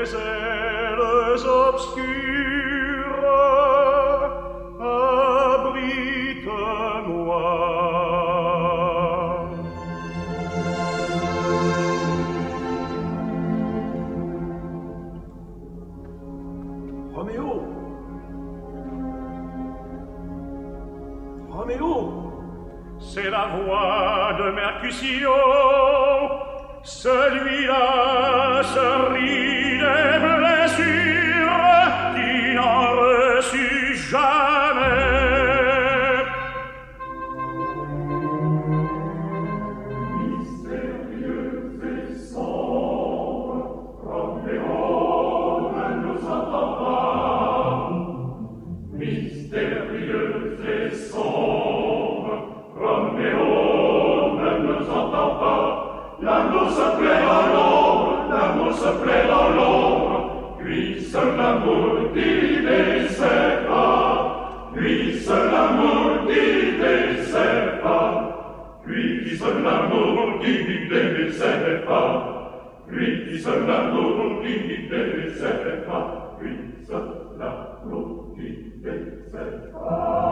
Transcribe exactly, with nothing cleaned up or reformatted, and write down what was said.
les ailes obscures, abrite-moi. Roméo! Roméo! C'est la voix de Mercutio, celui-là se rit des blessures qui n'en reçut jamais. Mystérieux et sombre, Roméo ne nous entend pas. Mystérieux et sombre, Roméo ne nous entend pas. L'amour se plaît dans l'ombre, l'amour se plaît dans l'ombre, lui seul l'amour qui dessert pas, lui seul l'amour qui dessert pas, lui qui seul l'amour qui dessert pas, lui qui seul l'amour qui dessert pas, lui seul l'amour qui dessert pas.